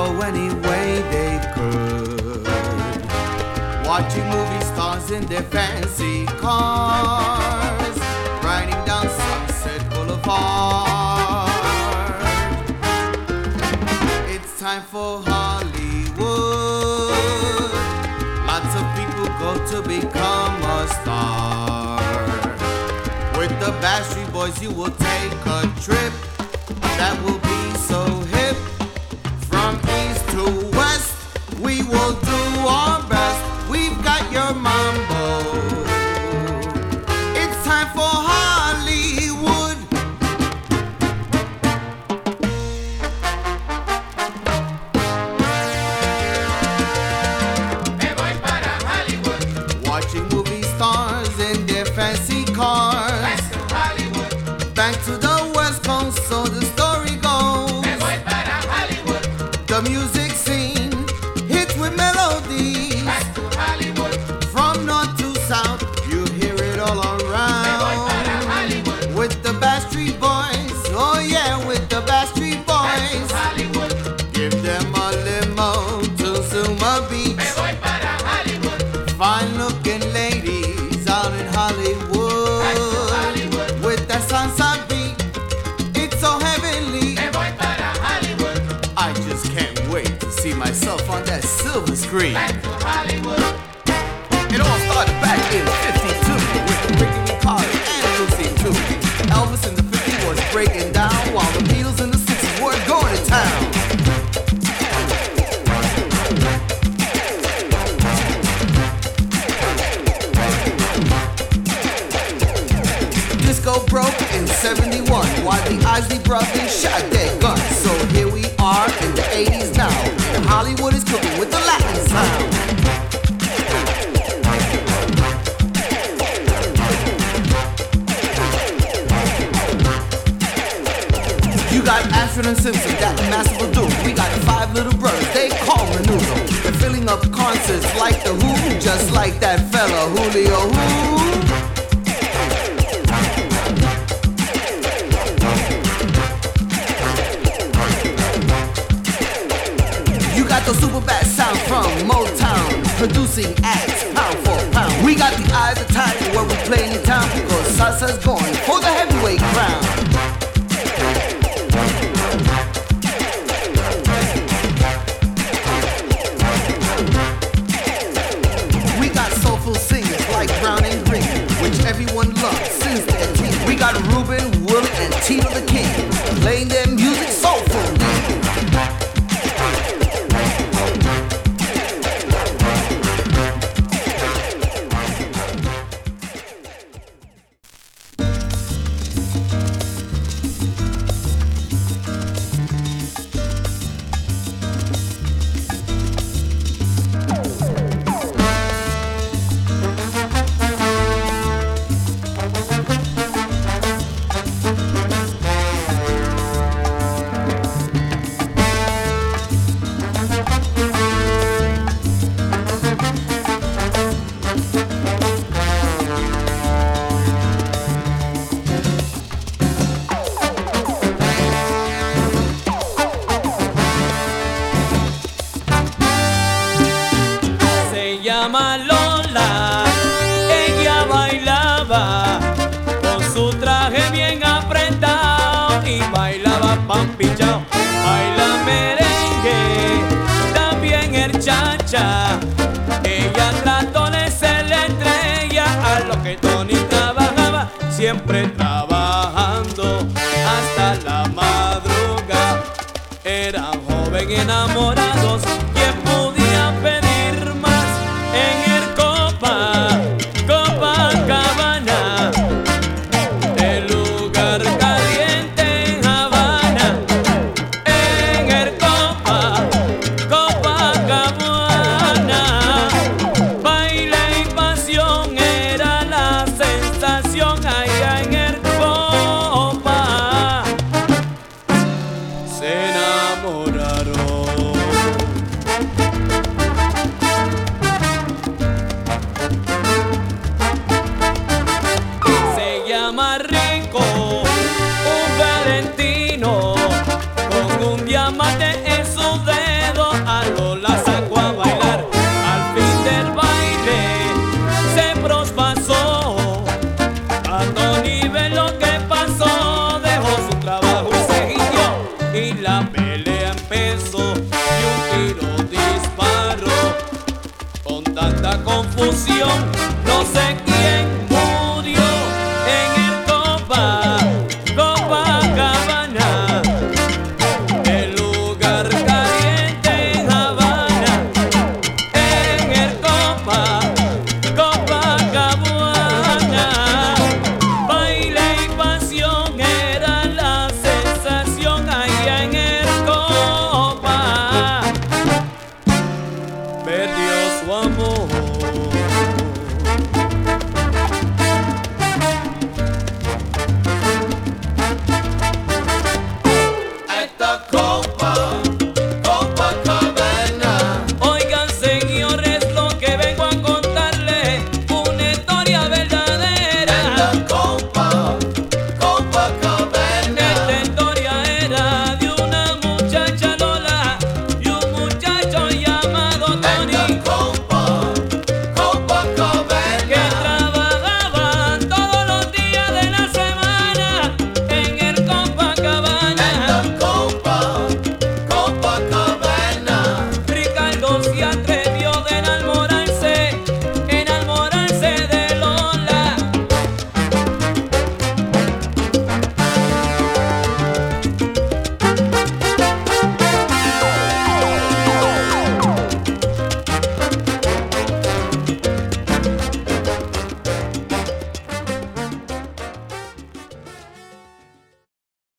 go any way they could. Watching movie stars in their fancy cars, riding down Sunset Boulevard. It's time for Hollywood. Lots of people go to become a star. With the Backstreet Boys you will take a trip that will be so hip. From east to west we will do our best. We've got your mambo. It's time for Hollywood. Me voy para Hollywood. Watching movie stars in their fancy cars. Back to Hollywood. Back to the West Coast, so the story goes. Me voy para Hollywood. The music scene hits with melodies. Back to Hollywood. From north to south, you hear it all Me voy para around. Hollywood. With the Backstreet Boys, oh yeah, with the Backstreet Back to Boys. Hollywood. Give them a limo to Zuma Beach. Me voy para Hollywood. Fine looking ladies out in Hollywood. Back to Hollywood. With that salsa beat, it's so heavenly. Me voy para Hollywood. I just can't wait to see myself on that silver screen. Back to Hollywood. It all started back in '52 with Ricky Ricardo and Lucy too. Elvis in the '50s was breaking down while the Beatles in the '60s were going to town. Disco broke in '71 while the Isley Brothers shot their guns. So here we are in the '80s now, and Hollywood is cooking with the Latin sound. You got Ashford and Simpson, that massive doom. We got 5 little brothers, they call Menudo. They're filling up concerts like the Who, just like that fella Julio Who. You got the super bad sound from Motown, producing acts pound for pound. We got the eyes of tiger where we playing in town because salsa's going for the heavyweight crown. We got soulful singers like Brown and Green, which everyone loves since they're teen. We got Reuben, Will, and Tito the King, playing their music soulfully. Se llama Lola, ella bailaba con su traje bien apretado y bailaba pampichao, baila merengue, también el cha-cha. Ella trató de ser la estrella a lo que Tony trabajaba, siempre trabajando hasta la madrugada. Eran jóvenes enamorados, ¿quién podía pedir más en el Copacabana? El lugar caliente en Habana, en el Copacabana. Baile y pasión era la sensación allá en el Copa. Se enamoraron. fusión